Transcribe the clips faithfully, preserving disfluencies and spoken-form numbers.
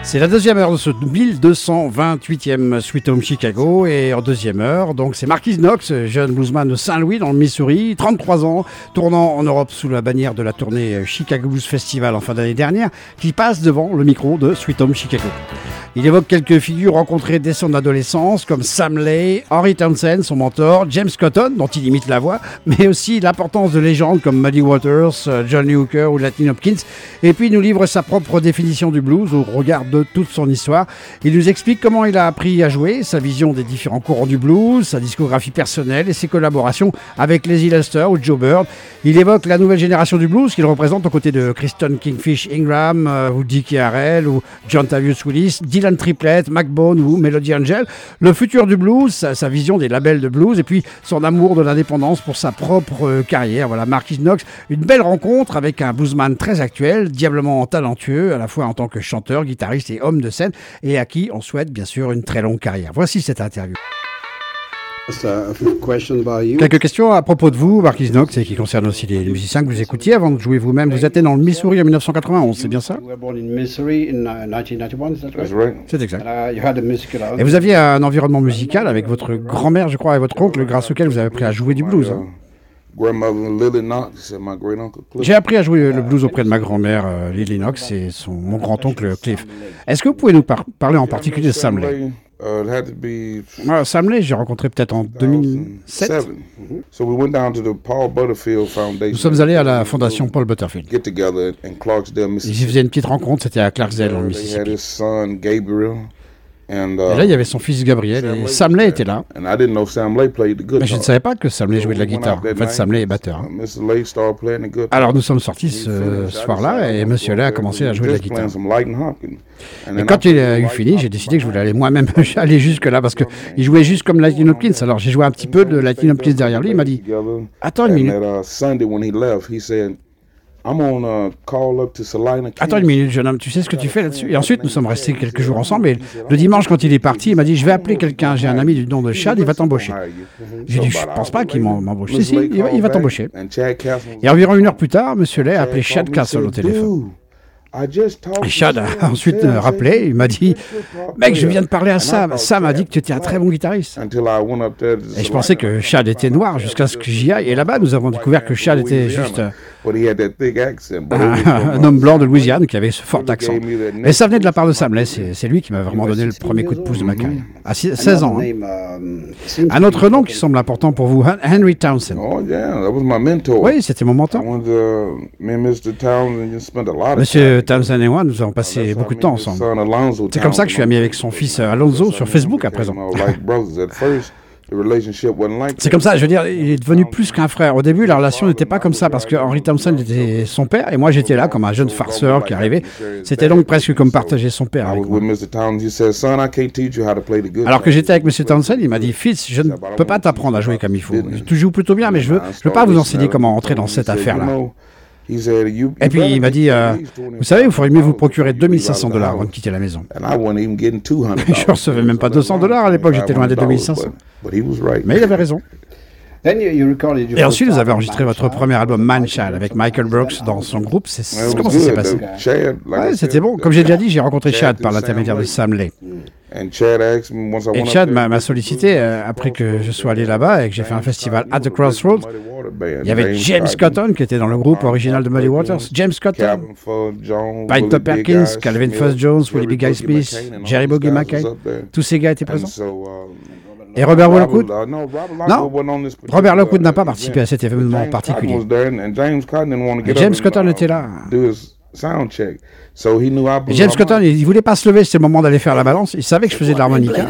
C'est la deuxième heure de ce mille deux cent vingt-huitième Sweet Home Chicago. Et en deuxième heure, donc c'est Marquis Knox, jeune bluesman de Saint-Louis dans le Missouri, trente-trois ans, tournant en Europe sous la bannière de la tournée Chicago Blues Festival en fin d'année dernière, qui passe devant le micro de Sweet Home Chicago. Il évoque quelques figures rencontrées dès son adolescence, comme Sam Lay, Henry Townsend, son mentor, James Cotton, dont il imite la voix, mais aussi l'importance de légendes comme Muddy Waters, John Lee Hooker ou Latin Hopkins. Et puis il nous livre sa propre définition du blues au regard de toute son histoire. Il nous explique comment il a appris à jouer, sa vision des différents courants du blues, sa discographie personnelle et ses collaborations avec Lazy Lester ou Joe Bird. Il évoque la nouvelle génération du blues qu'il représente aux côtés de Kristen Kingfish Ingram, euh, ou Dickie Harrell, ou John Tavius Willis, Dylan Triplett, McBone ou Melody Angel, le futur du blues, sa, sa vision des labels de blues et puis son amour de l'indépendance pour sa propre euh, carrière. Voilà, Marquis Knox, une belle rencontre avec un bluesman très actuel, diablement talentueux, à la fois en tant que chanteur, guitariste et homme de scène, et à qui on souhaite bien sûr une très longue carrière. Voici cette interview. Quelques questions à propos de vous, Marquis Knox, et qui concernent aussi les musiciens que vous écoutiez avant de jouer vous-même. Vous êtes né dans le Missouri en dix-neuf cent quatre-vingt-onze, c'est bien ça? C'est exact. Et vous aviez un environnement musical avec votre grand-mère, je crois, et votre oncle, grâce auquel vous avez appris à jouer du blues. Hein? J'ai appris à jouer le blues auprès de ma grand-mère, euh, Lily Knox, et son, mon grand-oncle Cliff. Est-ce que vous pouvez nous par- parler en particulier de Sam Lay? Uh, ah, Sam Lay, j'ai rencontré peut-être en deux mille sept. Mm-hmm. So we went down to the Paul Butterfield Foundation. Nous sommes allés à la fondation Paul Butterfield. Get together in Clarksdale, Mississippi. Ils faisaient une petite rencontre, c'était à Clarksdale, en Mississippi. And, uh, et là, il y avait son fils Gabriel, et Sam Lay était là. Mais je ne savais pas que Sam Lay jouait de la guitare. En fait, Sam Lay est batteur. Alors, nous sommes sortis ce soir-là, et Monsieur Lay a commencé à jouer de la guitare. Et quand il a eu fini, j'ai décidé que je voulais aller moi-même aller jusque-là, parce qu'il jouait juste comme Latin Hopkins. Alors, j'ai joué un petit peu de Latin Hopkins derrière lui. Il m'a dit « Attends une minute. » Attends une minute, jeune homme, tu sais ce que tu fais là-dessus? Et ensuite, nous sommes restés quelques jours ensemble. Et le dimanche, quand il est parti, il m'a dit, je vais appeler quelqu'un. J'ai un ami du nom de Chad, il va t'embaucher. J'ai dit, je ne pense pas qu'il m'embauche. Si, si, il va, il va t'embaucher. Et environ une heure plus tard, Monsieur Lay a appelé Chad Castle au téléphone. Et Chad a ensuite euh, rappelé, il m'a dit « Mec, je viens de parler à Sam. Sam a dit que tu étais un très bon guitariste. » Et je pensais que Chad était noir jusqu'à ce que j'y aille. Et là-bas, nous avons découvert que Chad était juste euh, un, un homme blanc de Louisiane qui avait ce fort accent. Et ça venait de la part de Sam Lay. C'est, c'est lui qui m'a vraiment donné le premier coup de pouce de ma carrière. À seize ans. Hein. Un autre nom qui semble important pour vous, Henry Townsend. Oui, c'était mon mentor. Monsieur Townsend et moi, nous avons passé beaucoup de temps ensemble. C'est comme ça que je suis ami avec son fils Alonzo sur Facebook à présent. C'est comme ça, je veux dire, il est devenu plus qu'un frère. Au début, la relation n'était pas comme ça parce que Henry Townsend était son père et moi j'étais là comme un jeune farceur qui arrivait. C'était donc presque comme partager son père avec moi. Alors que j'étais avec Monsieur Townsend, il m'a dit, fils, je ne peux pas t'apprendre à jouer comme il faut. Tu joues plutôt bien, mais je veux, je veux pas vous enseigner comment entrer dans cette affaire-là. Et puis il m'a dit, euh, vous savez, vous feriez mieux vous procurer deux mille cinq cents dollars avant de quitter la maison. Je ne recevais même pas deux cents dollars à l'époque, j'étais loin des deux mille cinq cents. Mais il avait raison. Et ensuite, vous avez enregistré votre premier album Man Child avec Michael Brooks dans son groupe. C'est, c'est, comment ça s'est passé? Ouais, c'était bon. Comme j'ai déjà dit, j'ai rencontré Chad par l'intermédiaire de Sam Lay. Et Chad m'a, m'a sollicité euh, après que je sois allé là-bas et que j'ai fait un festival at the Crossroads. Il y avait James Cotton qui était dans le groupe original de Muddy Waters. James Cotton, Pete Top Perkins, Calvin Fuss Jones, Willie B. Guy Smith, Jerry Bogey Mackay. Tous ces gars étaient présents. Et Robert Lockwood? Non, Robert Lockwood n'a pas participé à cet événement particulier. Et James Cotton était là. Et James Cotton, il voulait pas se lever, c'était le moment d'aller faire la balance. Il savait que je faisais de l'harmonica.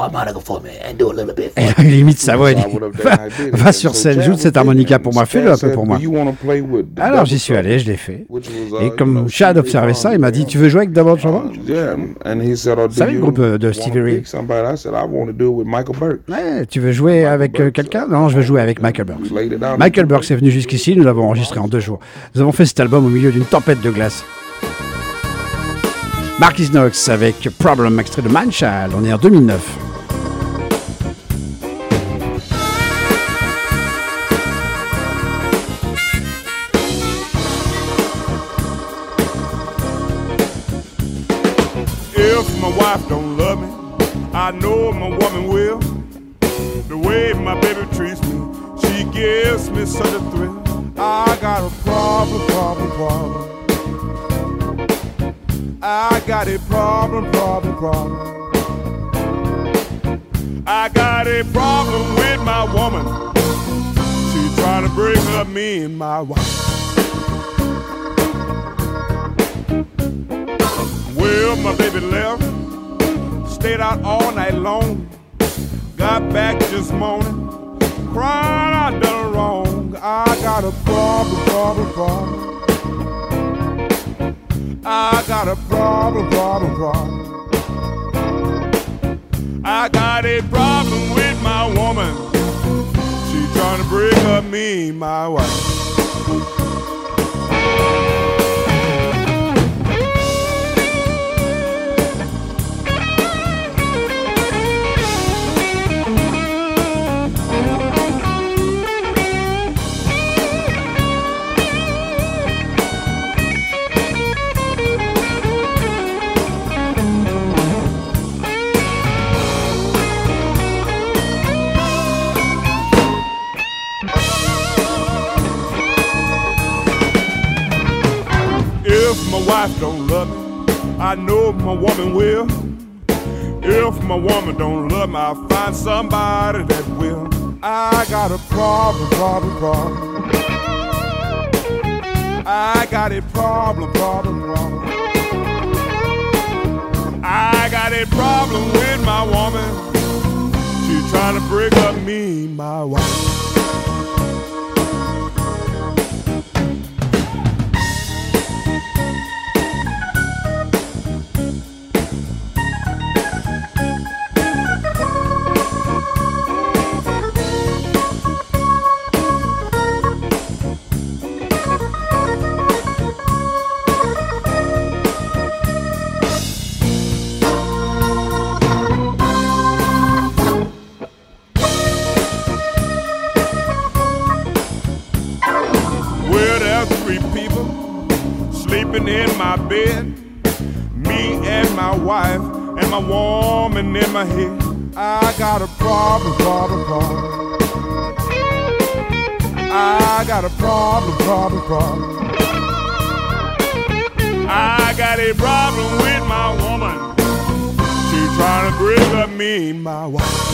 Et là, il imite sa voix, il dit va, va sur scène, joue de cette harmonica pour moi, fais-le un peu pour moi. Alors j'y suis allé, je l'ai fait. Et comme Chad observait ça, il m'a dit tu veux jouer avec Double Trouble? Vous savez le groupe de Stevie Ray? Ouais, tu veux jouer avec euh, quelqu'un? Non, je veux jouer avec Michael Burks. Michael Burks est venu jusqu'ici, nous l'avons enregistré en deux jours. Nous avons fait cet album au milieu d'une tempête de glace. Marquis Knox avec Problem, extrait de Man Child, on est en deux mille neuf. Yeah. If my wife don't love me, I know my woman will. The way my baby treats me, she gives me such a thrill. I got a problem, problem, problem. I got a problem, problem, problem. I got a problem with my woman. She trying to break up me and my wife. Well, my baby left, stayed out all night long. Got back this morning, crying I done wrong. I got a problem, problem, problem. I got a problem, problem, problem. I got a problem with my woman. She trying to break up me, my wife. If my wife don't love me, I know my woman will. If my woman don't love me, I'll find somebody that will. I got a problem, problem, problem. I got a problem, problem, problem. I got a problem with my woman. She's trying to break up me, my wife. In my bed, me and my wife and my woman in my head. I got a problem, problem, problem. I got a problem, problem, problem. I got a problem with my woman. She's trying to break up me, my wife.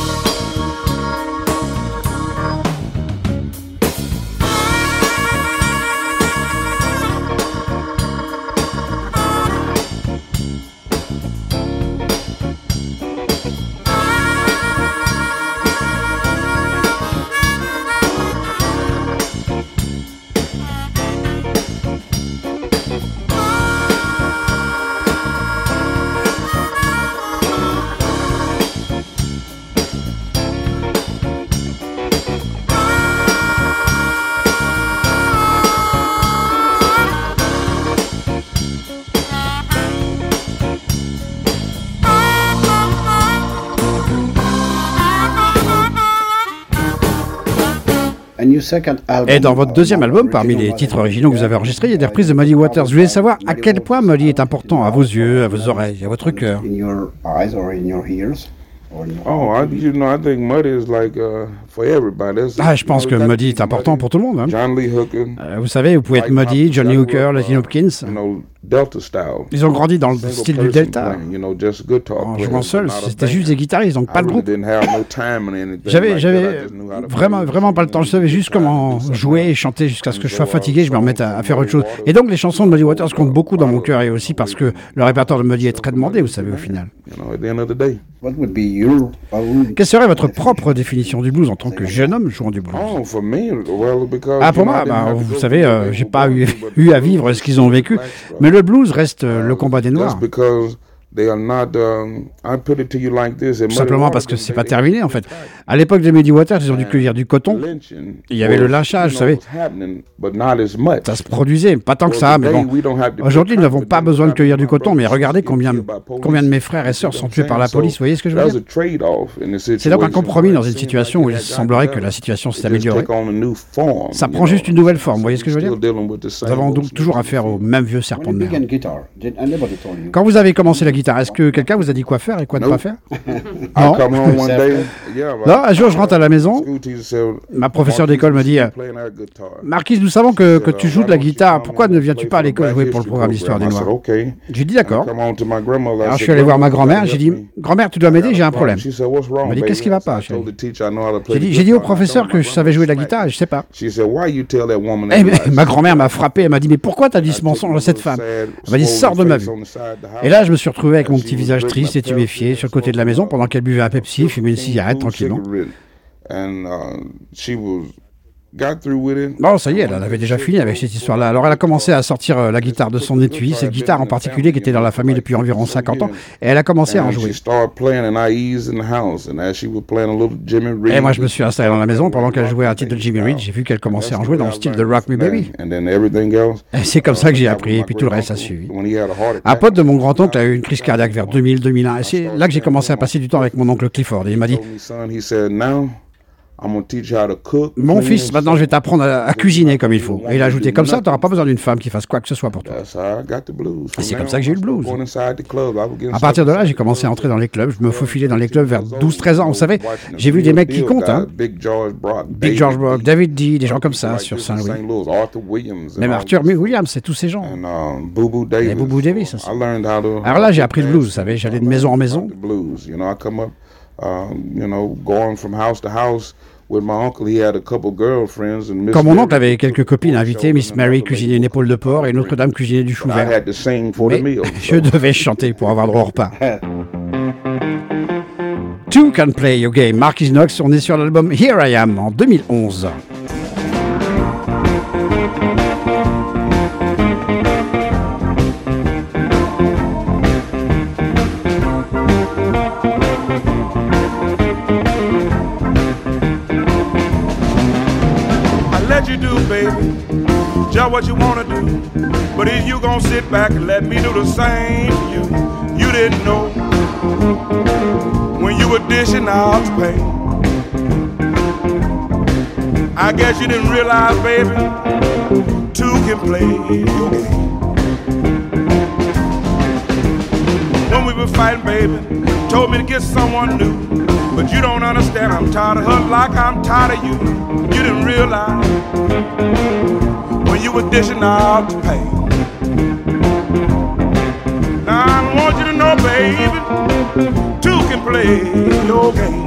Et dans votre deuxième album, parmi les titres originaux que vous avez enregistrés, il y a des reprises de Muddy Waters. Je voulais savoir à quel point Muddy est important à vos yeux, à vos oreilles, à votre cœur. Oh, I, you know, I think Muddy is like uh, for everybody. That's, ah, je pense que Muddy est important pour tout le monde. Hein. John Lee Hooker. Euh, vous savez, vous pouvez être Muddy, Johnny Hooker, Latin Hopkins. You know, Delta style. Ils ont grandi dans le style du Delta. You know, just guitar en jouant seul, c'était juste des guitaristes, donc pas de groupe. No j'avais, j'avais vraiment, vraiment pas le temps. Je savais juste comment jouer et chanter jusqu'à ce que je sois fatigué, je me remette à, à faire autre chose. Et donc les chansons de Muddy Waters comptent beaucoup dans mon cœur et aussi parce que le répertoire de Muddy est très demandé, vous savez, au final. Quelle serait votre propre définition du blues en tant que jeune homme jouant du blues? Ah, pour moi, bah, vous savez, euh, j'ai pas eu, eu à vivre ce qu'ils ont vécu, mais le blues reste euh, le combat des Noirs. Tout simplement parce que c'est pas terminé en fait. À l'époque de Muddy Waters, ils ont dû cueillir du coton. Il y avait le lynchage, vous savez. Ça se produisait, pas tant que ça, mais bon. Aujourd'hui, nous n'avons pas besoin de cueillir du coton, mais regardez combien, combien de mes frères et sœurs sont tués par la police. Vous voyez ce que je veux dire? C'est donc un compromis dans une situation où il semblerait que la situation s'est améliorée. Ça prend juste une nouvelle forme, vous voyez ce que je veux dire? Nous avons donc toujours affaire au même vieux serpent de mer. Quand vous avez commencé la guitare, guitare. Est-ce que quelqu'un vous a dit quoi faire et quoi ne Nope. pas faire? I Non. come home one day. Yeah, Non, un jour, je rentre à la maison. School teacher said, Ma professeure d'école me dit euh, playing our guitar. Marquise, nous savons que, que tu Said, joues de la "Why don't you guitare. come Pourquoi and ne viens-tu play pas à for the l'école Black jouer pour le History programme d'histoire des program?" I Noirs? said, "Okay." J'ai dit d'accord. Come on to my grandmother. I Alors, je said, suis allé voir ma "Grandma, grand-mère. you J'ai gotta dit, help me." grand-mère, tu dois m'aider, j'ai un problème. She said, "What's wrong, Elle m'a dit, baby?" qu'est-ce qui va I pas, told chérie? the teacher I know how to play J'ai the dit, j'ai dit au guitar. I professeur told que my je savais jouer de la grandma guitare et je sais pas. She said, "Why you tell that woman Eh that ben, lies?" ma grand-mère m'a frappé. Elle m'a dit, mais pourquoi t'as dit ce mensonge à cette femme? Elle m'a dit, sors de ma vue. Et là, je me suis retrouvé avec mon petit visage triste et tuméfié sur le côté de la maison pendant qu'elle buvait un Pepsi, fumait une cigarette tranquillement. And uh, she was got through with it. Bon, ça y est, elle avait déjà fini avec cette histoire-là. Alors, elle a commencé à sortir euh, la guitare de son étui, cette guitare en particulier qui était dans la famille depuis environ cinquante ans, et elle a commencé à en And jouer. she started playing and I eased in the house, and as she was playing a little Jimmy Reed. Et moi, je me suis installé dans la maison pendant qu'elle jouait un titre de Jimmy Reed. J'ai vu qu'elle commençait à en jouer dans le style de Rock Me Baby. And then everything else. Et c'est comme ça que j'ai appris, et puis tout le reste a suivi. Un pote de mon grand-oncle a eu une crise cardiaque vers deux mille deux mille un, et c'est là que j'ai commencé à passer du temps avec mon oncle Clifford. Et il m'a dit, mon fils, maintenant je vais t'apprendre à, à cuisiner comme il faut. Et il a ajouté, comme ça, tu n'auras pas besoin d'une femme qui fasse quoi que ce soit pour toi. Et c'est comme ça que j'ai eu le blues. À partir de là, j'ai commencé à entrer dans les clubs. Je me faufilais dans les clubs vers douze treize ans. Vous savez, j'ai vu des mecs qui comptent, hein. Big George Brock, David D, des gens comme ça sur Saint-Louis. Même Arthur Williams, c'est tous ces gens. Et Boubou Davis aussi. Alors là, j'ai appris le blues, vous savez, j'allais de maison en maison. Quand mon oncle avait quelques copines invitées, Miss Mary cuisinait une épaule de porc et Notre-Dame cuisinait du chou vert. Mais je devais chanter pour avoir droit au repas. Two Can Play Your Game, Marquis Knox, on est sur l'album Here I Am en deux mille onze. Just what you wanna do, but if you gon' sit back and let me do the same to you, you didn't know when you were dishing out the pain. I guess you didn't realize, baby, two can play your game. When we were fighting, baby, told me to get someone new, but you don't understand. I'm tired of her like I'm tired of you. You didn't realize when you were dishing out the pain. Now I want you to know, baby, two can play your game.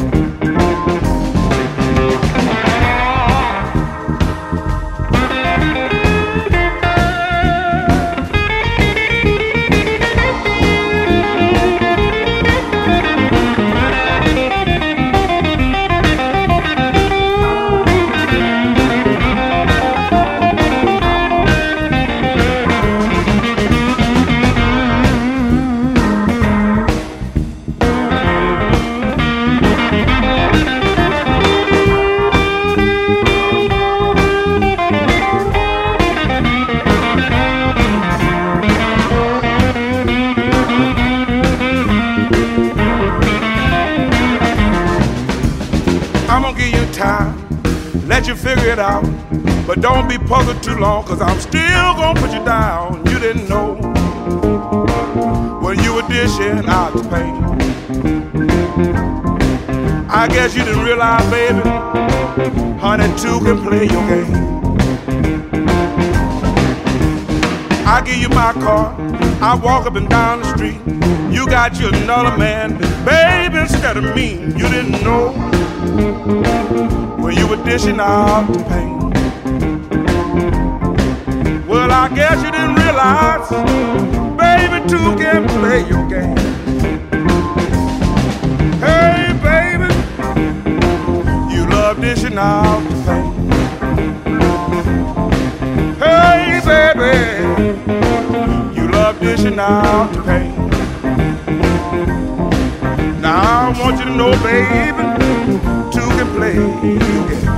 Let you figure it out, but don't be puzzled too long, cause I'm still gonna put you down. You didn't know when you were dishing out the pain. I guess you didn't realize, baby, honey, two can play your game. I give you my car, I walk up and down the street. You got you another man, baby, instead of me. You didn't know when you were dishing out the pain. Well, I guess you didn't realize, baby, two can play your game. Hey, baby, you love dishing out the pain. Hey, baby, you love dishing out the pain. Now I want you to know, baby, two can play your game.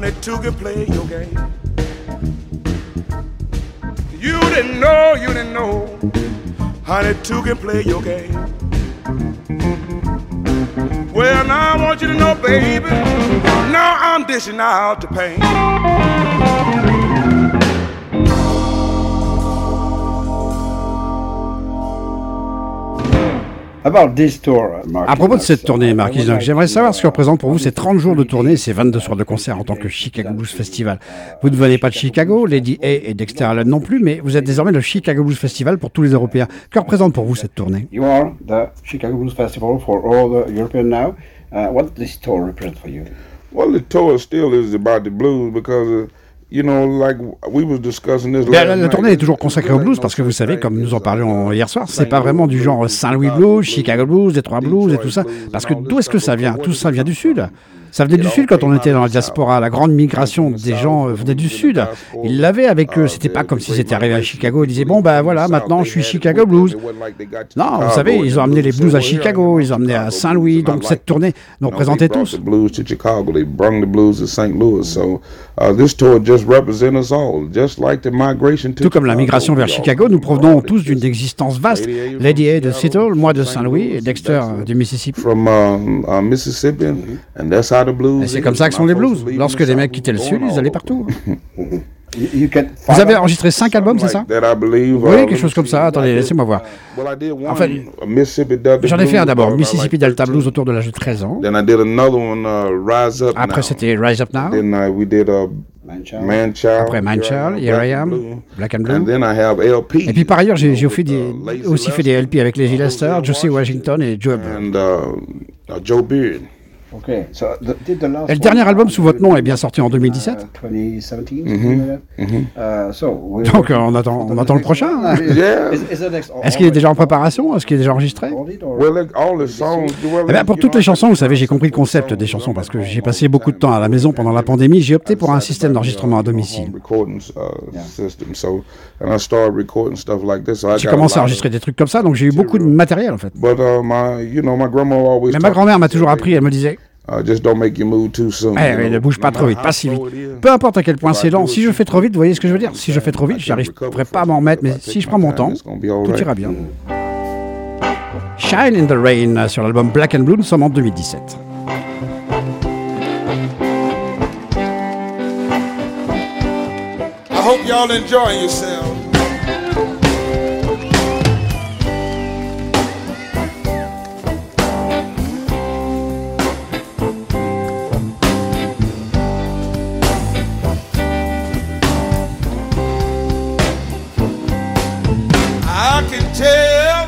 honey, two can play your game. You didn't know, you didn't know, honey, two can play your game. Well, now I want you to know, baby, now I'm dishing out the pain. About this tour, à propos de cette tournée, Marquis, donc, j'aimerais savoir ce que représente pour vous ces trente jours de tournée et ces vingt-deux soirs de concert en tant que Chicago Blues Festival. Vous ne venez pas de Chicago, Lady A et Dexter Allen non plus, mais vous êtes désormais le Chicago Blues Festival pour tous les Européens. Que représente pour vous cette tournée? You are the Chicago Blues Festival for all the Europeans now. Uh, what does this tour represent for you? Well, the tour still is about the blues because, uh, you know, like we was discussing this. La, la, la tournée est toujours consacrée au blues parce que vous savez, comme nous en parlions hier soir, c'est pas vraiment du genre Saint-Louis Blues, Chicago Blues, Detroit Blues et tout ça. Parce que d'où est-ce que ça vient? Tout ça vient du Sud. Ça venait du Sud quand on était dans la diaspora. La grande migration des gens venait du Sud. Ils l'avaient avec eux. C'était pas comme si c'était arrivé à Chicago. Ils disaient, bon, ben voilà, maintenant je suis Chicago Blues. Non, vous savez, ils ont amené les blues à Chicago, ils ont amené à Saint-Louis. Donc cette tournée nous représentait tous. Tout comme la migration vers Chicago, nous provenons tous d'une existence vaste. Lady A de Seattle, moi de Saint-Louis et Dexter du Mississippi. Et c'est comme ça que sont les blues. Lorsque les mecs quittaient le Sud, ils allaient partout. Vous avez enregistré cinq albums, c'est ça? Oui, quelque chose comme ça. Attendez, laissez-moi voir. Enfin, j'en ai fait un d'abord, Mississippi Delta Blues, autour de l'âge de treize ans. Après, c'était Rise Up Now. Après Manchild, Here I Am, Black and Blue. Et puis par ailleurs, j'ai, j'ai aussi, des, aussi fait des L P avec Leslie Lester, Josie Washington et Joe Beard. Okay. So the, did the last Et le dernier album sous votre nom est bien sorti en deux mille dix-sept. uh, twenty seventeen, mm-hmm. uh, so we're Donc euh, on attend, on attend le prochain. Yeah. Is, is the next Est-ce qu'il est déjà en préparation? Est-ce qu'il est déjà enregistré? Well, like, all the songs, well, Eh bien, pour toutes les chansons, vous savez, j'ai compris le concept des chansons parce que j'ai passé beaucoup de temps à la maison pendant la pandémie. J'ai opté pour un système d'enregistrement à domicile. J'ai commencé à enregistrer des trucs comme ça, donc j'ai eu beaucoup de matériel en fait. But, uh, my, you know, my grandma always Mais ma grand-mère m'a toujours appris, elle me disait, Uh, just don't make you move too soon. Eh, oui, ne bouge pas trop vite, pas si vite. Peu importe à quel point c'est lent, si je fais trop vite, vous voyez ce que je veux dire? Si je fais trop vite, j'arriverai pas à m'en remettre, mais si je prends mon temps, tout ira bien. Shine in the Rain sur l'album Black and Blue, nous sommes en deux mille dix-sept. I hope y'all enjoying yourselves. I can tell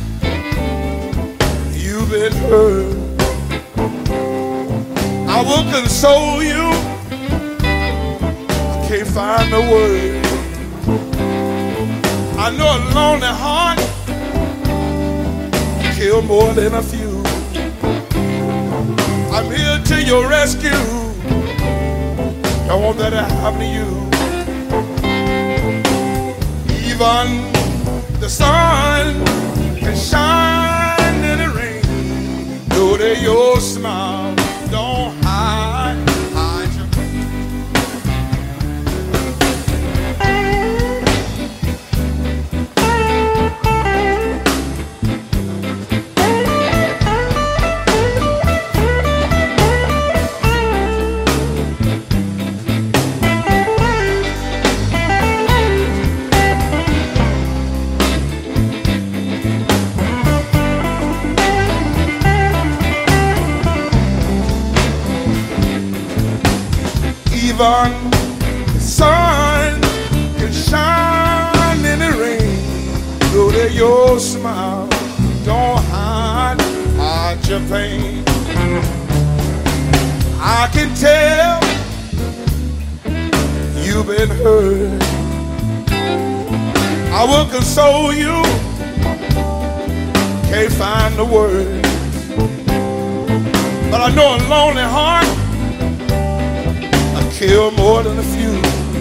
you've been hurt. I will console you. I can't find the word. I know a lonely heart kill more than a few. I'm here to your rescue. Don't want that to happen to you. Even the sun can shine in the rain. Though that your smile don't hide, hide your even the sun can shine in the rain. Though that your smile don't hide, hide your pain. I can tell you've been hurt. I will console you. Can't find the words, but I know a lonely heart kill more than a few.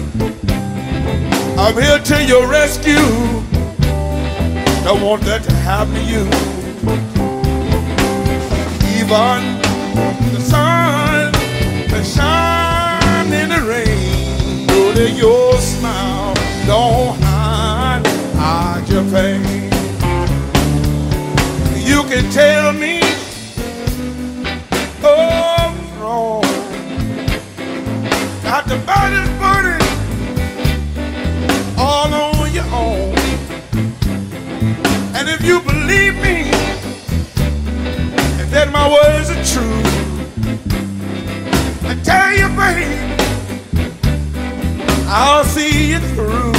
I'm here to your rescue. Don't want that to happen to you. Even the sun can shine in that your smile don't hide, hide your pain. You can tell me, oh, wrong. Got the burden, burden all on your own. And if you believe me, that my words are true, I tell you, baby, I'll see you through.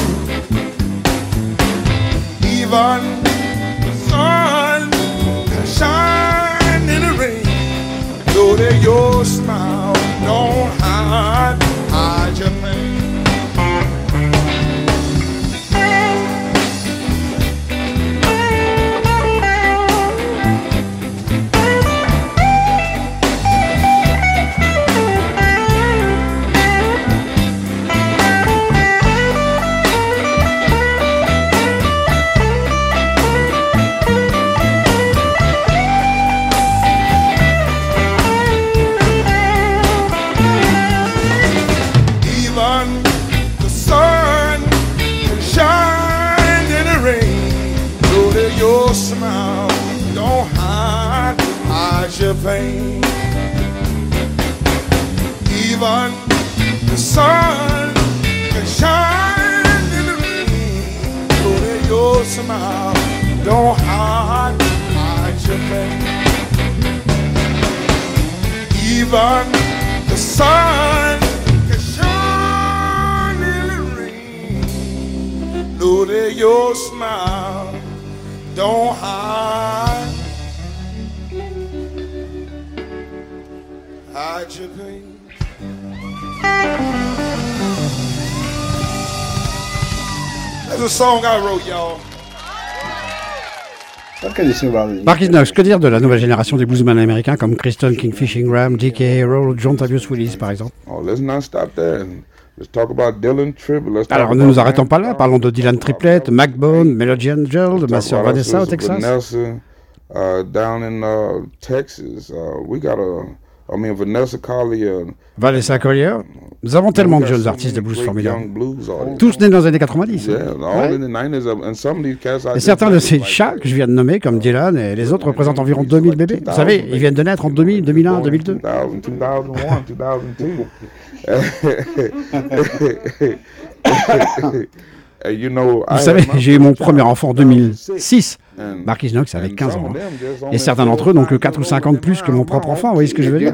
Even the sun can shine in the rain, though that your smile don't hide, hide your pain. Your smile don't hide, hide your pain. Even the sun can shine in the rain, so that your smile don't hide, hide your pain. Even the sun can shine in the rain, know that your smile don't hide, hide your pain. That's a song I wrote, y'all. What can you say about it? Marquis Knox, que dire de la nouvelle génération des bluesmen américains comme Kristen Kingfish Ingram, D K Hero, John Tavius Willis par exemple? Oh, let's not stop there. Let's talk about Dylan Triplett. Let's talk Alors ne about nous arrêtons pas là, Hank parlons de Dylan Triplett, Macbone, Melody Angel, de Let's ma talk sœur about our Vanessa au sister Texas. Vanessa, uh, down in uh, Texas. Uh, we got a, I mean, Vanessa Collier. Vanessa Collier. Nous avons tellement de jeunes artistes de blues formidables. Tous nés dans les années quatre-vingt-dix. Yeah, all in the nineties, and some of these cats I Et just certains de like, ces like, chats que je viens de nommer, comme Dylan et les autres, représentent environ deux mille bébés. Vous savez, ils viennent de naître en deux mille, deux mille un, deux mille deux. deux mille, deux mille un, deux mille deux. You know, Vous savez, j'ai eu mon premier enfant en deux mille six. Marquis Knox avait quinze ans. Hein. Et certains d'entre eux n'ont que quatre ou cinq ans de plus que mon propre enfant. Vous voyez ce que je veux dire?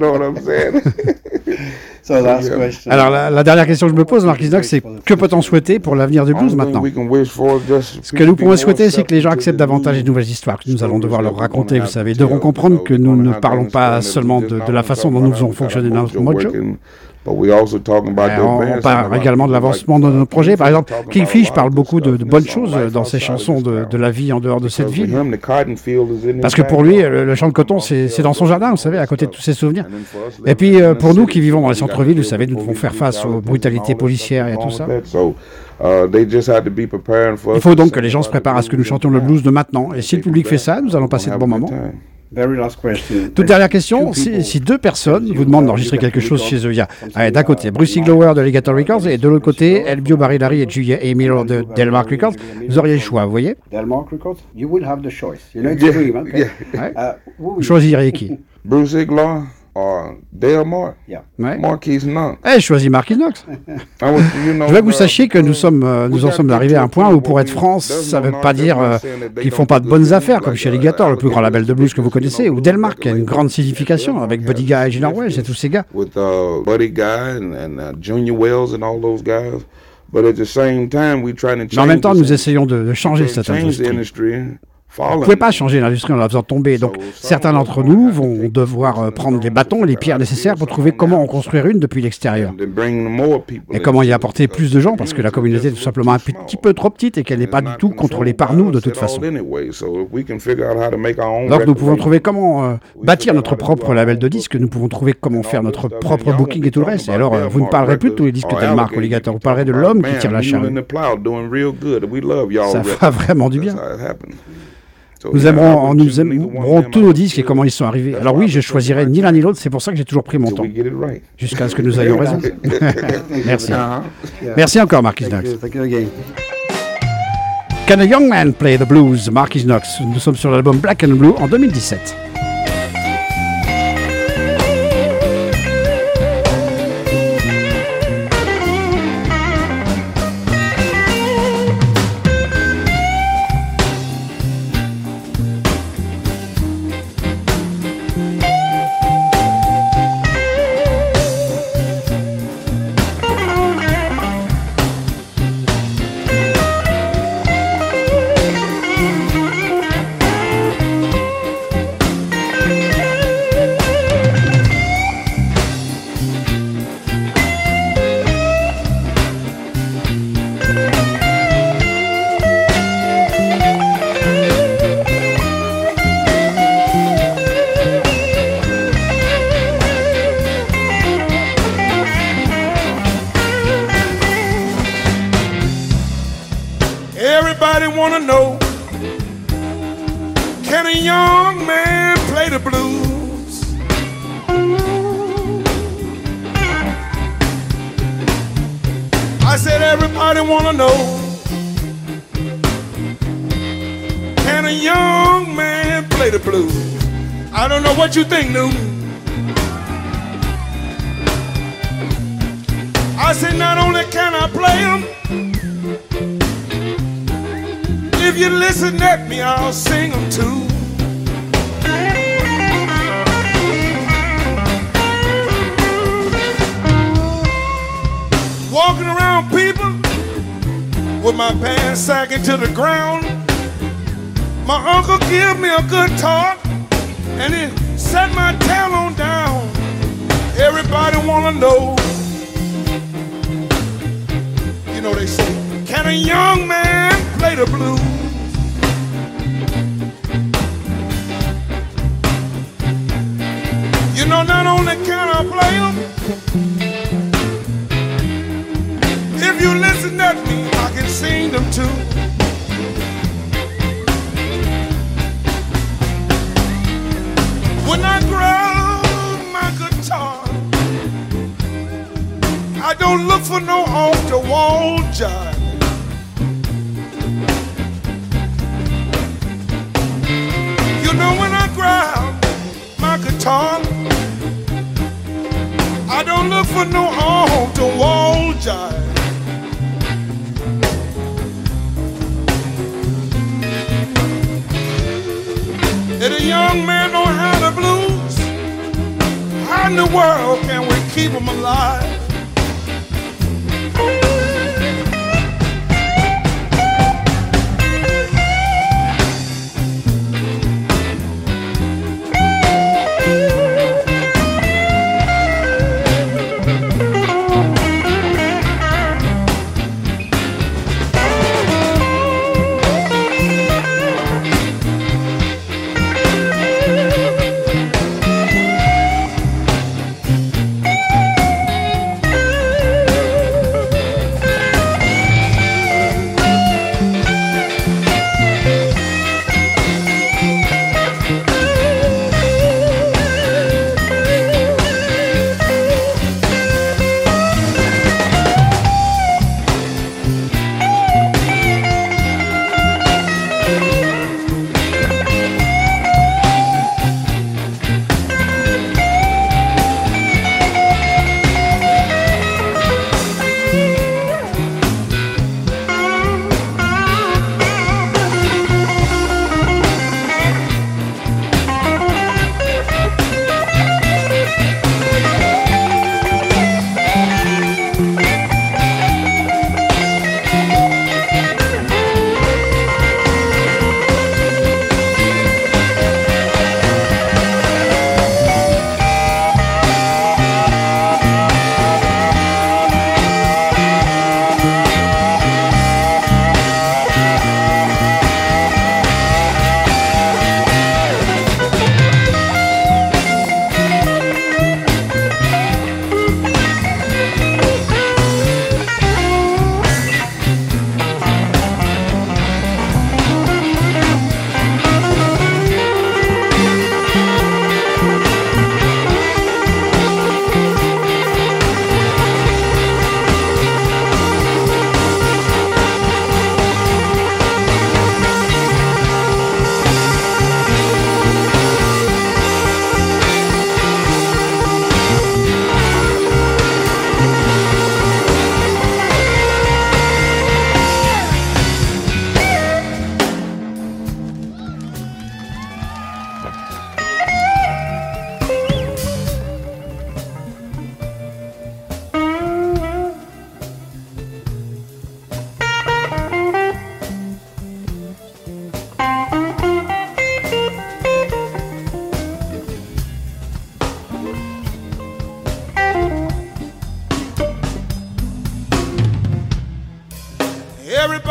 So last question. Alors, la, la dernière question que je me pose, Marquis Knox, c'est que peut-on souhaiter pour l'avenir du blues maintenant? Ce que nous pouvons souhaiter, c'est que les gens acceptent davantage les nouvelles histoires que nous allons devoir leur raconter. Vous savez, ils devront comprendre que nous ne parlons pas seulement de, de la façon dont nous faisons fonctionner notre mojo. Et on, on parle également de l'avancement de nos projets. Par exemple, Kingfish parle beaucoup de, de bonnes choses dans ses chansons de, de la vie en dehors de cette ville. Parce que pour lui, le, le champ de coton, c'est dans son jardin, vous savez, à côté de tous ses souvenirs. Et puis, euh, pour nous qui vivons dans les centres-villes, vous savez, nous devons faire face aux brutalités policières et à tout ça. Il faut donc que les gens se préparent à ce que nous chantions le blues de maintenant. Et si le public fait ça, nous allons passer de bons moments. Very last question. Toute dernière question, si, si deux personnes vous demandent d'enregistrer quelque chose chez eux, il y a euh, d'un côté Bruce Iglower de Alligator Records et de l'autre côté Elbio Barilari et Julia A. Miller de Delmark Records, vous auriez le choix, vous voyez? Delmark Records, you will have the choice. You know it's a dream, okay? Ouais. Uh, who Vous will- choisiriez qui? Bruce Iglar or Delmark? Yeah. Ouais. Marquis Knox. Eh, je choisis Marquis Knox. I was, you know, Je veux que vous uh, sachiez que nous sommes, euh, nous en sommes arrivés à un point où pour être France, ça ne veut pas dire euh, qu'ils font pas de bonnes affaires, comme chez Alligator, le plus grand label de blues que vous connaissez, ou Delmark, qui a une grande signification, avec Buddy Guy et Gina Wells et tous ces gars. with uh, Buddy Guy and, and uh, Junior Wells and all those guys. But at the same time, we trying to change Mais en même temps, this- nous essayons de, de changer cette change the industrie. industry. Vous ne pouvez pas changer l'industrie en la faisant tomber. Donc, certains d'entre nous vont devoir euh, prendre les bâtons et les pierres nécessaires pour trouver comment en construire une depuis l'extérieur. Et comment y apporter plus de gens, parce que la communauté est tout simplement un petit peu trop petite et qu'elle n'est pas du tout contrôlée par nous de toute façon. Donc nous pouvons trouver comment euh, bâtir notre propre label de disques, nous pouvons trouver comment faire notre propre booking et tout le reste. Et alors, euh, vous ne parlerez plus de tous les disques Delmark ou Alligator, vous parlerez de l'homme qui tire la charrue. Ça fera vraiment du bien. So, Nous yeah, aimerons, I would nous choose neither one of aimerons them. tous I nos would disques et choose- comment ils sont arrivés. That's Alors why oui, I je would choisirai choose ni l'un ni l'autre, c'est pour ça que j'ai toujours pris mon till temps, we get it right. jusqu'à ce que nous ayons raison. Merci. Uh-huh. Yeah. Merci encore, Marquis Thank Knox. you, thank you again. Can a Young Man Play the Blues, Marquis Knox. Nous sommes sur l'album Black and Blue en deux mille dix-sept. Everybody wanna know, can a young man play the blues? I said everybody wanna know, can a young man play the blues? I don't know what you think, Newton. I said not only can I play them, if you listen at me, I'll sing them too. Walking around people with my pants sagging to the ground. My uncle give me a good talk and he set my tail on down. Everybody wanna know. You know they say, can a young man play the blues? You know, not only can I play them, if you listen at me, I can sing them too. When I grab my guitar, I don't look for no off-the-wall jive. You know, when I grab my guitar, I don't look for no off-the-wall jive. If a young man don't have the blues, how in the world can we keep him alive?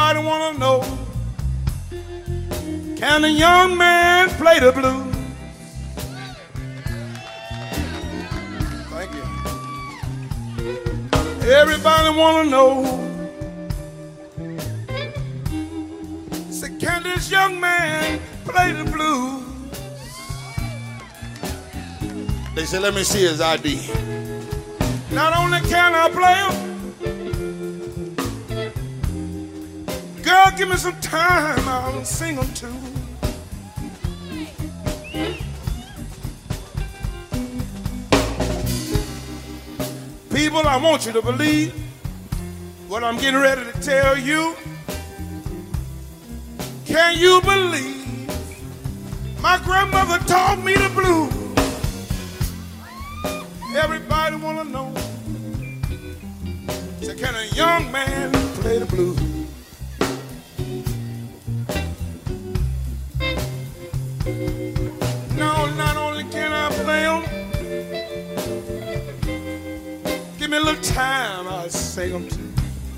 Everybody wanna know, can a young man play the blues? Thank you. Everybody wanna know, say, can this young man play the blues? They said, let me see his I D. Not only can I play him, girl, give me some time, I'll sing them too. People, I want you to believe what I'm getting ready to tell you. Can you believe my grandmother taught me the blues? Everybody wanna know, so can a young man play the blues? No, not only can I play them, give me a little time, I'll sing them too.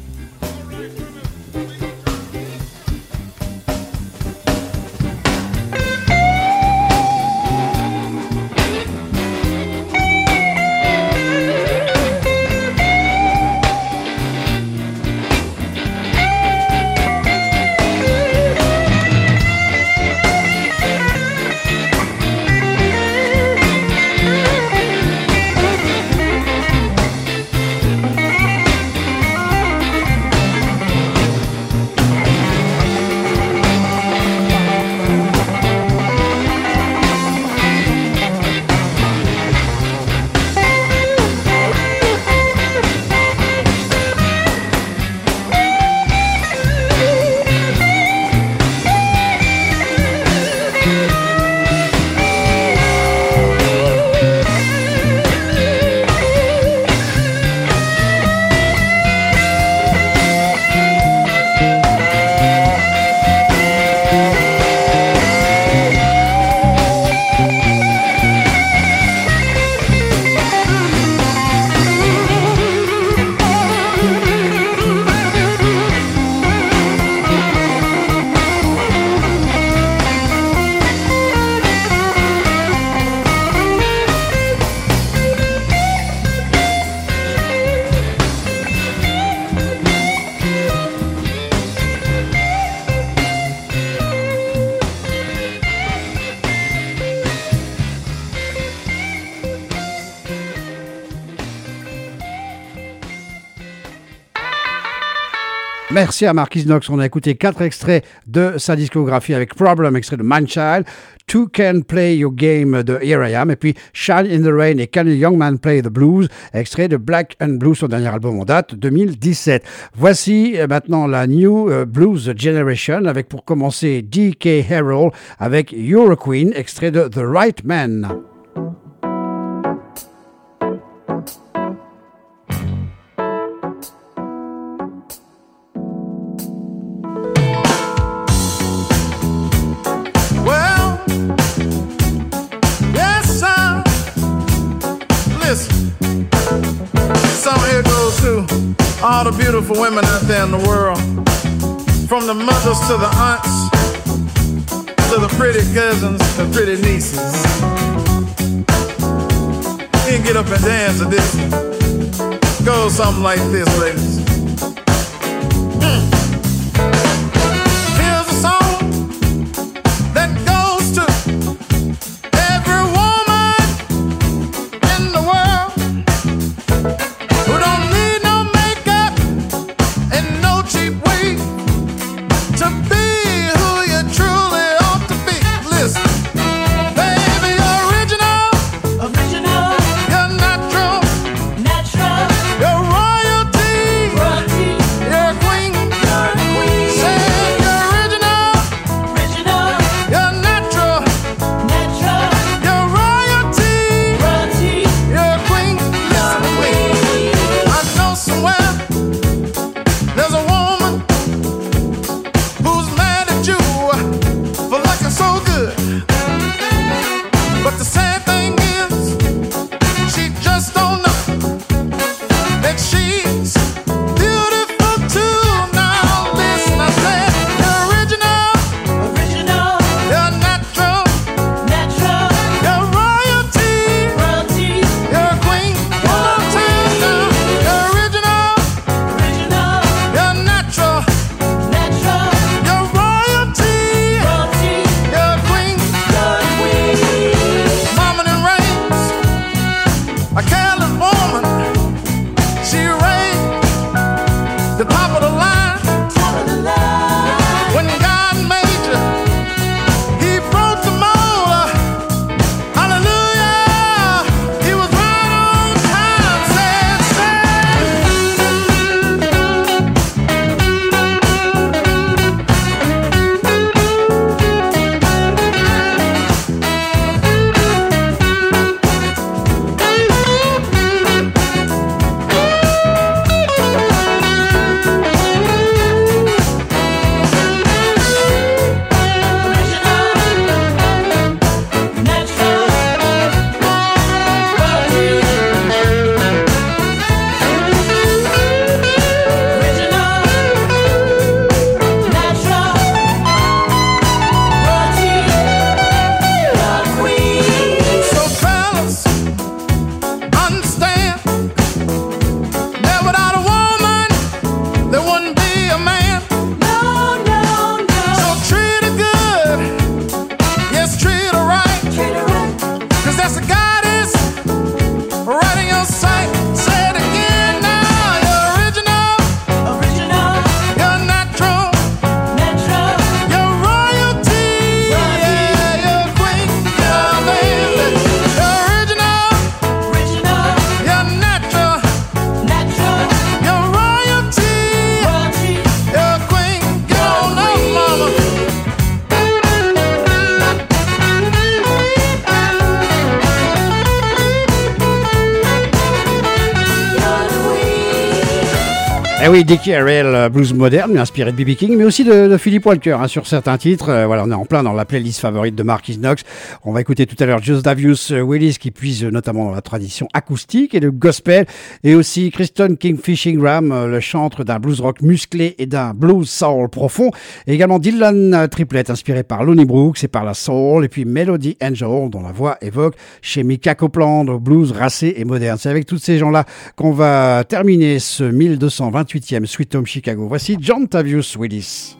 Merci à Marquis Knox. On a écouté quatre extraits de sa discographie avec Problem, extrait de Manchild, Two Can Play Your Game de Here I Am, et puis Shine in the Rain et Can a Young Man Play the Blues, extrait de Black and Blue, son dernier album en date, deux mille dix-sept. Voici maintenant la New Blues Generation avec pour commencer D K Harrell avec You're a Queen, extrait de The Right Man. All the beautiful women out there in the world, from the mothers to the aunts, to the pretty cousins, the pretty nieces. You can get up and dance to this. Goes something like this, ladies. Mm. Here's a song that goes to every woman in the world who don't need cheap way to be who you truly ought to be. Listen, baby, you're original, original. You're natural, natural. You're royalty. Eh oui, Dickie Harrell, blues moderne, inspiré de B B King, mais aussi de, de Philip Walker hein, sur certains titres. Euh, voilà, on est en plein dans la playlist favorite de Marquis Knox. On va écouter tout à l'heure Gustavus Willis qui puise notamment dans la tradition acoustique et le gospel, et aussi Kristen Kingfish Ingram, le chantre d'un blues rock musclé et d'un blues soul profond. Et également Dylan Triplett, inspiré par Lonnie Brooks et par la soul, et puis Melody Angel, dont la voix évoque chez Mika Copeland, au blues racé et moderne. C'est avec tous ces gens-là qu'on va terminer ce mille deux cent vingt-huitième Sweet Home Chicago. Voici John Tavius Willis.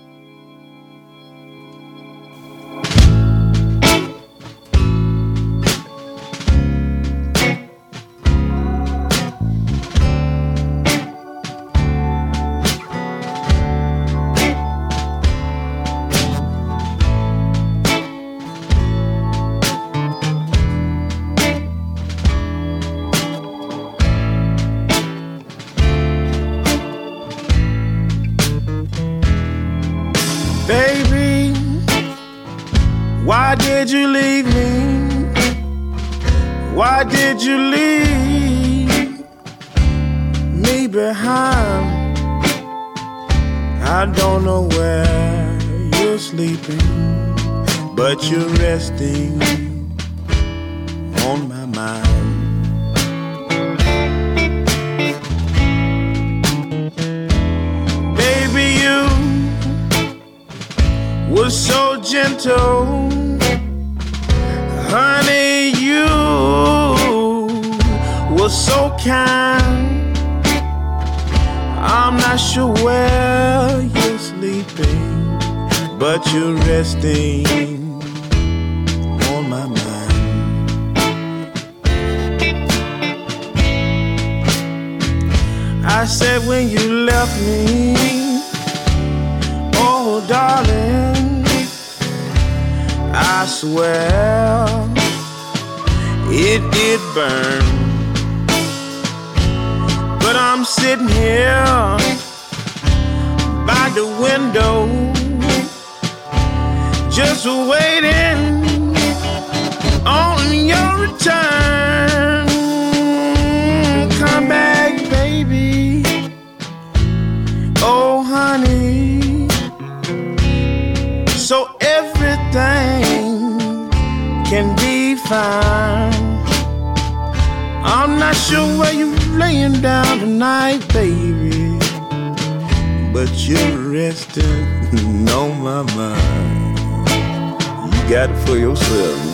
Why did you leave me? Why did you leave me behind? I don't know where you're sleeping, but you're resting on my mind. Baby, you were so gentle. Honey, you were so kind. I'm not sure where you're sleeping, but you're resting on my mind. I said when you left me, oh darling, I swear it did burn. But I'm sitting here by the window, just waiting on your return. Come back, baby. Oh, honey. So everything can be fine. I'm not sure where you're laying down tonight, baby, but you're resting on my mind. You got it for yourself.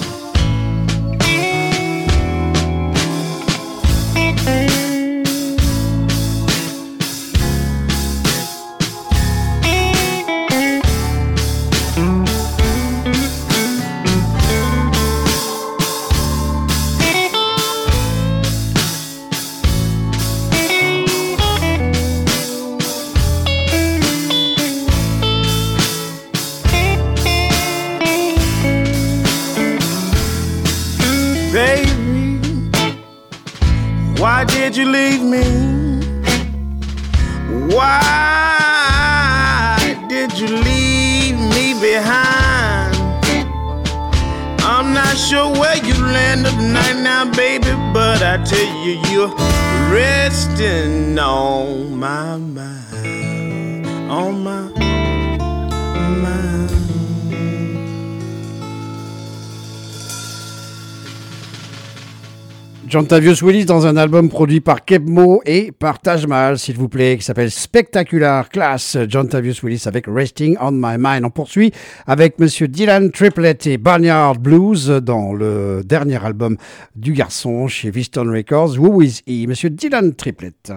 Why did you leave me? Why did you leave me behind? I'm not sure where you landed tonight now, baby, but I tell you, you're resting on my mind, on my mind. John Tavius Willis dans un album produit par Keb Mo et par Taj Mahal, s'il vous plaît, qui s'appelle Spectacular Class. John Tavius Willis avec Resting on My Mind. On poursuit avec Monsieur Dylan Triplett et Barnyard Blues dans le dernier album du garçon chez Viston Records, Who Is He? Monsieur Dylan Triplett.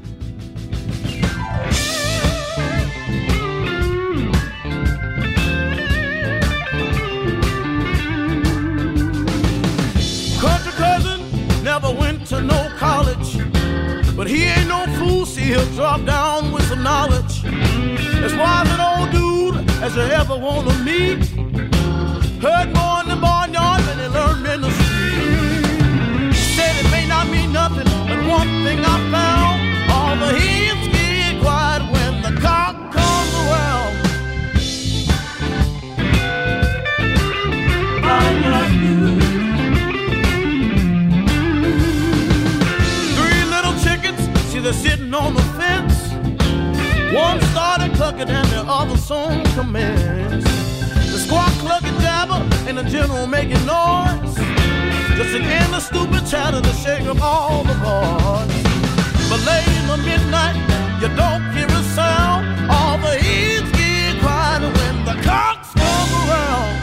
Never went to no college, but he ain't no fool, see he'll drop down with some knowledge. As wise an old dude as you ever want to meet. Heard more in the barnyard than he learned in the street. Said it may not mean nothing, but one thing I found, all the hens get quiet when the cock comes around. I love you. They're sitting on the fence, One started clucking and the other soon commenced. The squawk clucking jabber and the general making noise. Just an endless stupid chatter to shake up all the boys. But late in the midnight, you don't hear a sound. All the heads get quiet when the cocks come around.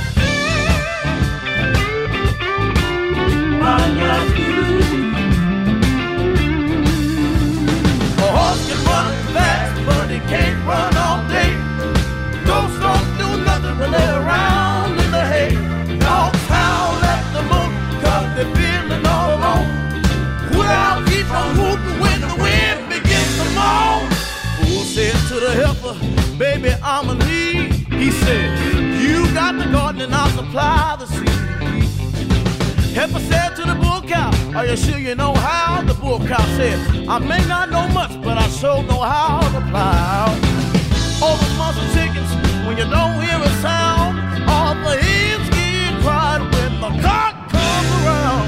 A horse can run fast, but he can't run all day. Ghosts don't do nothing but lay around in the hay. Dogs howl at the moon, cause they're feeling all alone. Well, keep on hooting when the wind begins to moan. Fool said to the heifer, baby, I'm a need. He said, you got the garden and I'll supply the seed. Heifer said to the bull cow, are you sure you know how? The bull cow said, I may not know much, but I sure know how to plow. All the muscle chickens, when you don't hear a sound, all the hens get quiet when the cock comes around.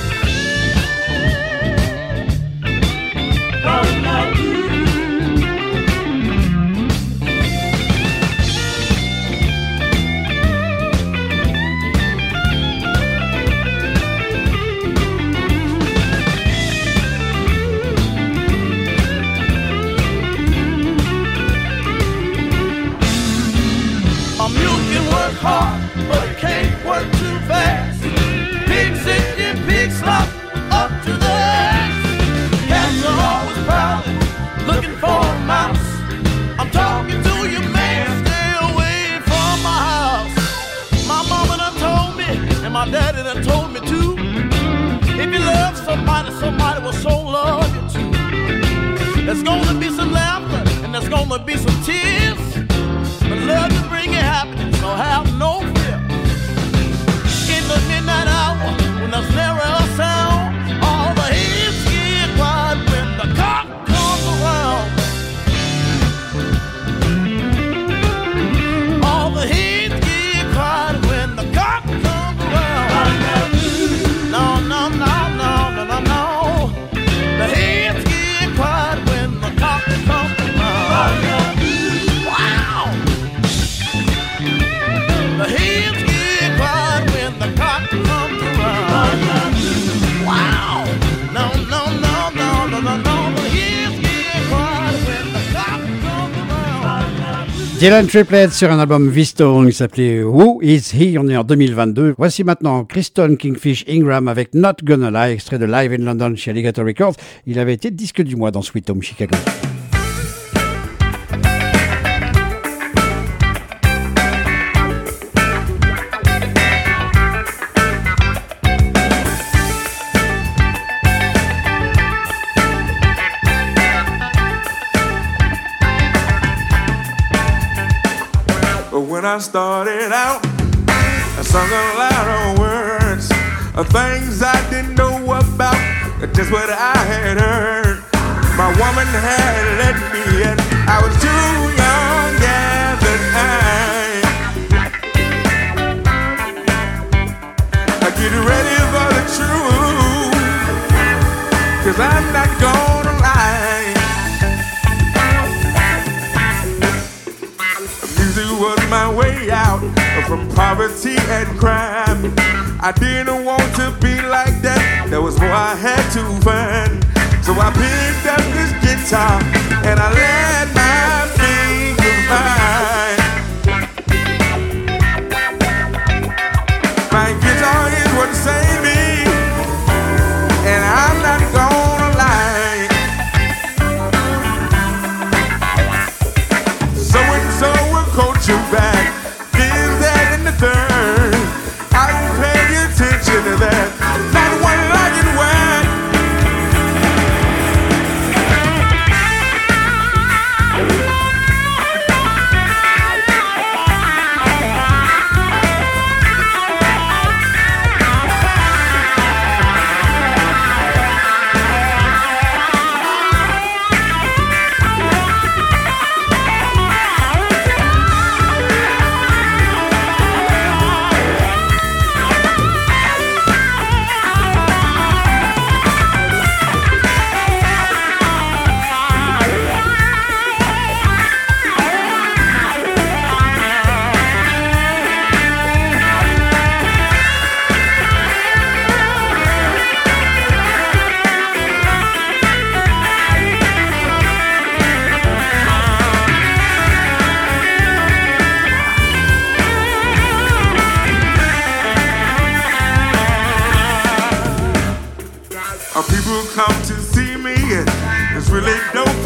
A mule can work hard, but it can't work too fast. Pig sick and pig slop up to the ass. Cats are always prowling, looking for a mouse. I'm talking to you, man, stay away from my house. My mama done told me, and my daddy done told me too. If you love somebody, somebody will so love you too. There's gonna be some laughter, and there's gonna be some tears. But love will bring you happiness, so have no fear. In the midnight hour, when there's never a sound, all the heads get quiet when the cock comes around. All the heads get quiet when the cock comes around. No, no, no, no, no, no, no. The heads get quiet when the cock comes around. Wow! The hens get quiet when the cock comes around. Wow! No, no, no, no, no, no, no. The hens get quiet when the cock comes around. Dylan Triplett sur un album V-Stone qui s'appelait Who Is He? On est en deux mille vingt-deux. Voici maintenant Kristen Kingfish Ingram avec Not Gonna Lie, extrait de Live in London chez Alligator Records. Il avait été disque du mois dans Sweet Home Chicago. When I started out, I sung a lot of words of things I didn't know about, just what I had heard. My woman had let me in, I was too young at the time. I get ready for the truth, 'cause I'm not gonna lie. Music was my way out from poverty and crime. I didn't want to be like that, there was more I had to find. So I picked up this guitar and I let my fingers fly. My guitar is what saved me, and I'm not gonna lie. So and so will coach you back, this, that, and the third. I didn't pay attention to that, not one like it went.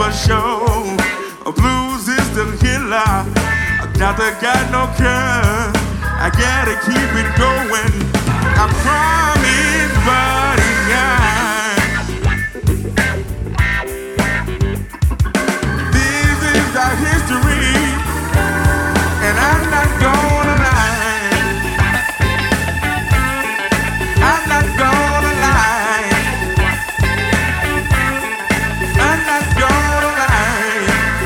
for sure. Blues is the killer. Doctor got no cure. I gotta keep it going. I promise, buddy, this is our history, and I'm not gonna lie. I'm not gonna lie. I'm not gonna lie.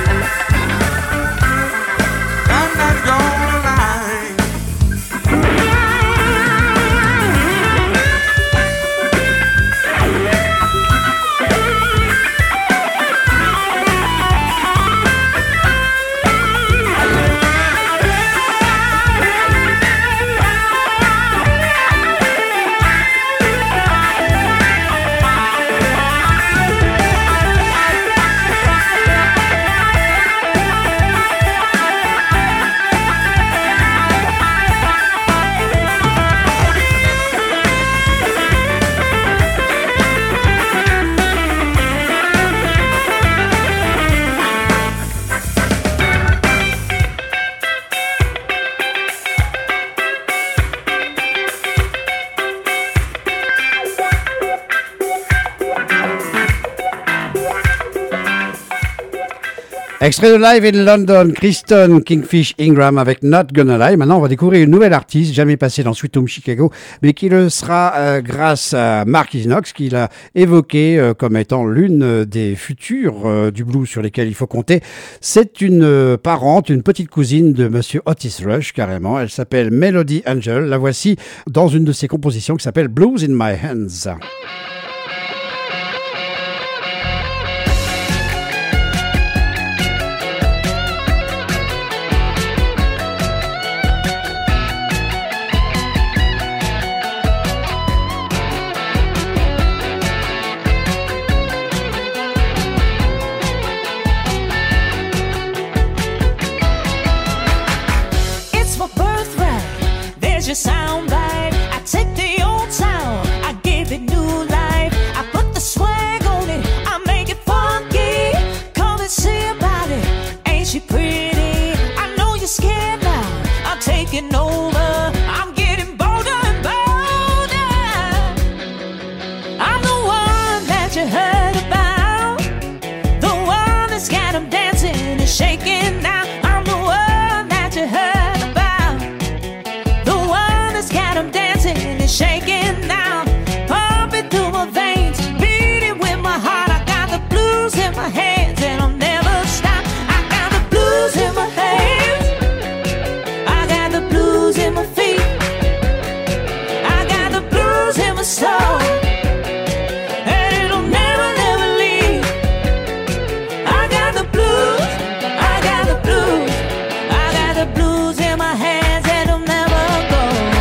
I'm not gonna lie. Extrait de Live in London, Kristen Kingfish Ingram avec Not Gonna Lie. Maintenant, on va découvrir une nouvelle artiste, jamais passée dans Sweet Home Chicago, mais qui le sera euh, grâce à Marquis Knox, qui l'a évoqué euh, comme étant l'une des futures euh, du blues sur lesquelles il faut compter. C'est une euh, parente, une petite cousine de Monsieur Otis Rush, carrément. Elle s'appelle Melody Angel. La voici dans une de ses compositions qui s'appelle Blues in My Hands. Your sound bite. I take the old sound, I give it new life. I put the swag on it, I make it funky. Come and see about it, ain't she pretty? I know you're scared now, I'm taking over. I'm getting bolder and bolder. I'm the one that you heard about, the one that's got 'em dancing and shaking now. I'm the one that you heard. Got 'em dancing and shaking now, pumping through my veins, beating with my heart. I got the blues in my hands and I'll never stop. I got the blues in my hands, I got the blues in my feet, I got the blues in my soul, and it'll never, never leave. I got the blues, I got the blues, I got the blues in my hands and it'll never go.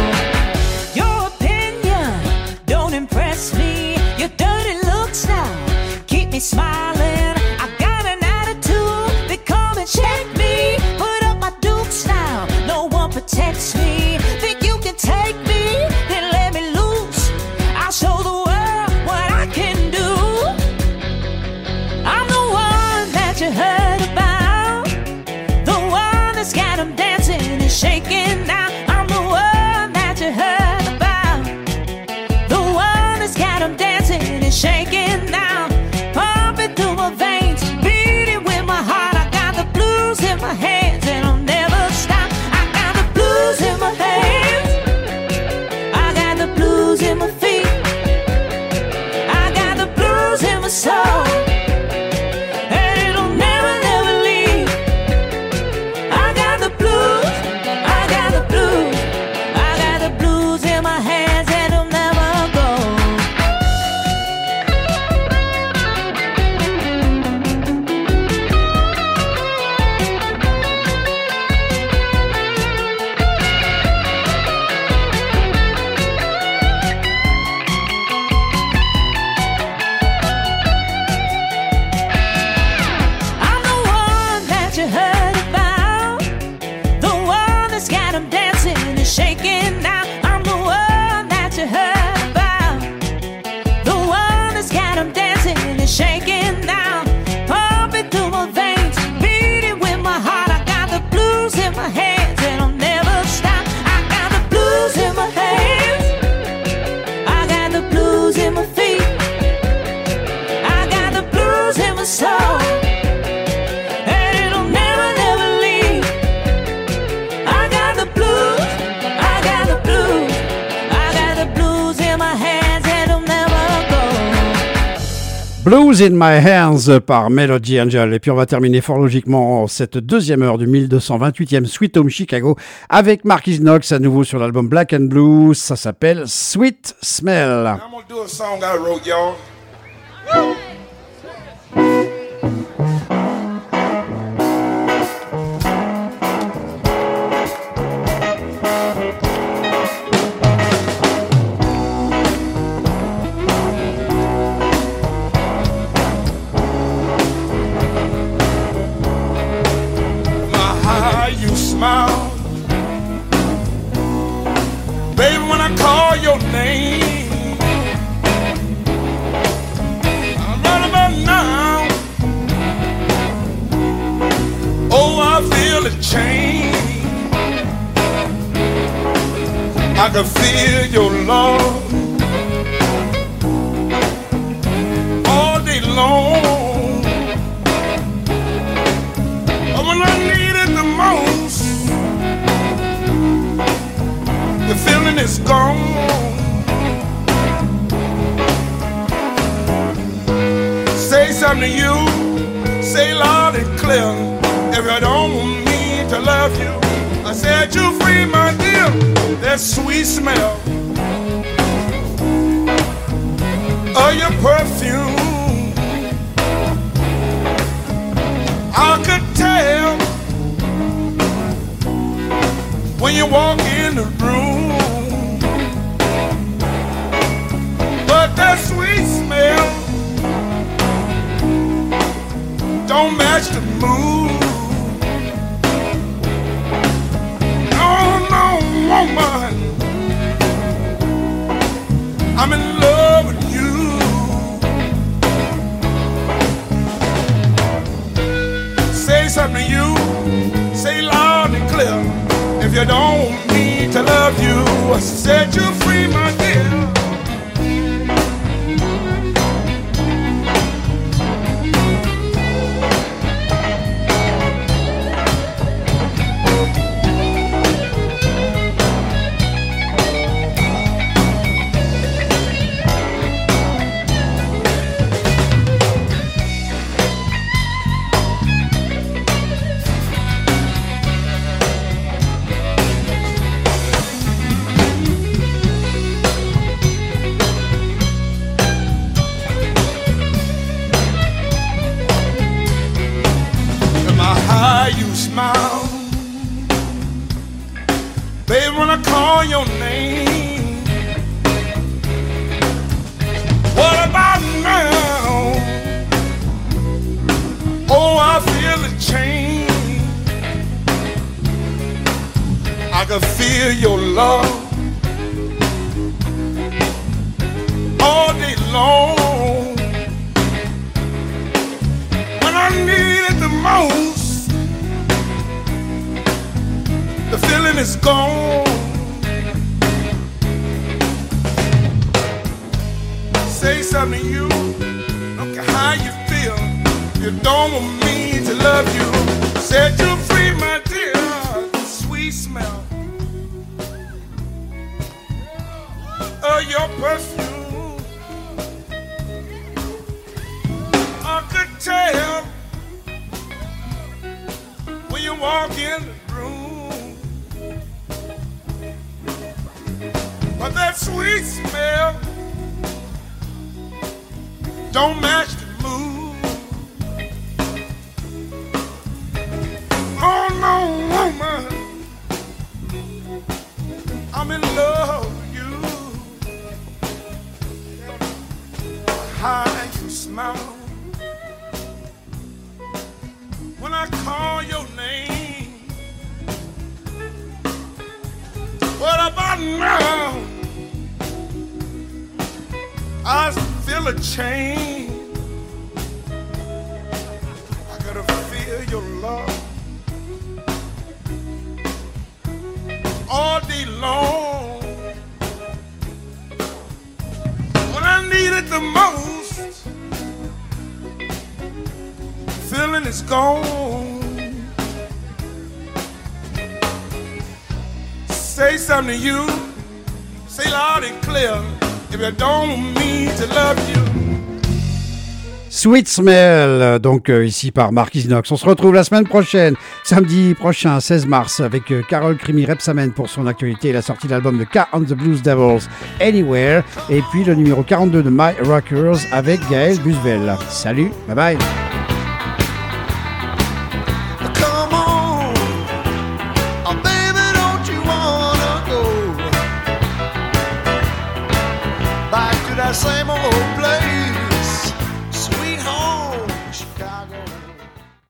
Impress me, your dirty looks now keep me smiling. I got an attitude, they come and check me. Put up my dukes now, no one protects me. Think you can take me, then let me loose. I'll show the world what I can do. I'm the one that you heard about, the one that's got 'em dancing and shaking now. I'm the one that you heard about, the one that's got 'em dancing and shaking now, pumping through my veins, beating with my heart. I got the blues in my hands and I'll never stop. I got the blues in my hands, I got the blues in my feet, I got the blues in my soul, and it'll never, never leave. I got the blues, I got the blues, Blues in My Hands par Melody Angel. Et puis on va terminer fort logiquement cette deuxième heure du mille deux cent vingt-huitième Sweet Home Chicago avec Marquis Knox à nouveau sur l'album Black and Blue. Ça s'appelle Sweet Smell. I'm gonna do a song I wrote, y'all. Smile, baby, when I call your name, right about now, oh, I feel a change. I can feel your love all day long. But when I need it the most, the feeling is gone. Say something to you, say loud and clear. If you don't want me to love you, I said you free, my dear. That sweet smell of your perfume, I could tell when you walk in the room. But that sweet smell don't match the mood. No, no, woman, I'm in love with you. Say something to you, say loud and clear. If you don't want me to love you, I said you're free, my dear. Smile, baby, when I call your name. What about now? Oh, I feel a change. I can feel your love all day long. When I need it the most, the feeling is gone. Say something to you, don't care how you feel. You don't want me to love you. Set you free, my dear. The sweet smell of your perfume, I could tell when you walk in the room. But that sweet smell don't match the mood. Oh no, woman, I'm in love with you. How you smile when I call your name. What about now? I feel a change. I gotta feel your love all day long. When I need it the most, feeling is gone. Say something to you, say loud and clear. If you don't want me to love you, Sweet Smell, donc euh, ici par Marquis Knox. On se retrouve la semaine prochaine, samedi prochain, seize mars, avec euh, Carole Crimi Repsamen pour son actualité et la sortie de l'album de K on the Blues Devils, Anywhere, et puis le numéro quarante-deux de My Rockers avec Gaël Busvel. Salut, bye bye.